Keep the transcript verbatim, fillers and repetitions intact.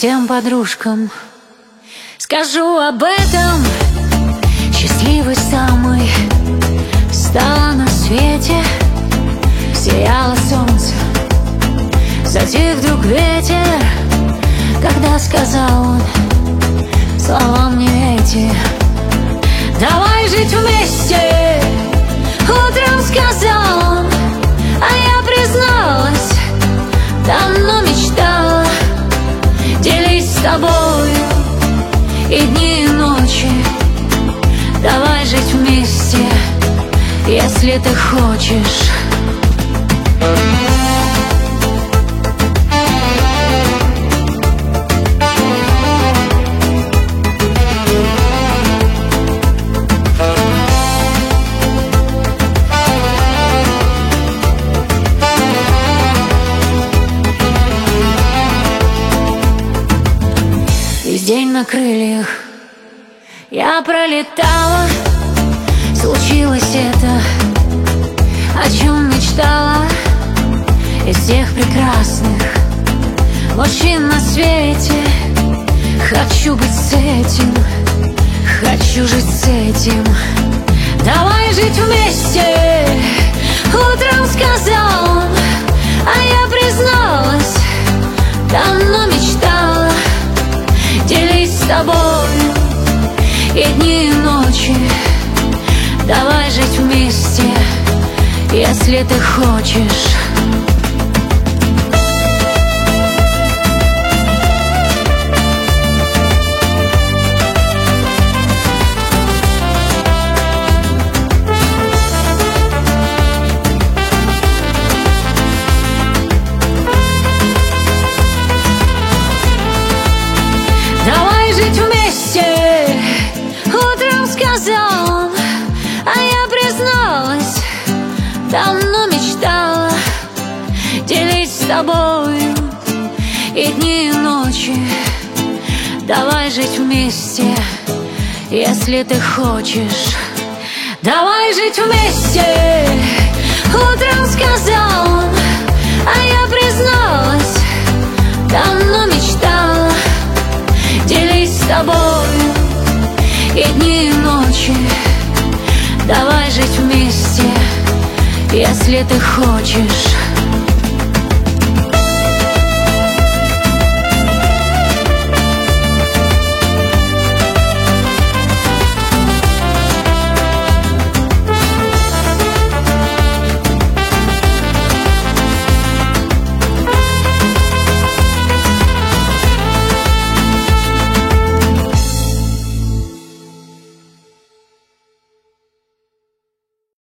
всем подружкам скажу об этом. Счастливой самой стала на свете. Сияло солнце, затих вдруг ветер, когда сказал он словам не верьте. Давай жить вместе, утром сказал он, а я призналась, давно мечтала делить с тобою и дни, и ночи. Давай жить вместе, если ты хочешь. Весь день на крыльях я пролетала. Случилось это, о чем мечтала. Из всех прекрасных мужчин на свете хочу быть с этим, хочу жить с этим. Давай жить вместе, утром сказал он, а я призналась, давно мечтала делить с тобою и дни, и ночи. Давай жить вместе, если ты хочешь. Давай жить вместе, утром сказал он, а я призналась, давно мечтала делить с тобою и дни, и ночи. Давай жить вместе, если ты хочешь. Давай жить вместе, утром сказал он, а я призналась, давно мечтала делить с тобою и дни, и ночи. Давай жить вместе, если ты хочешь.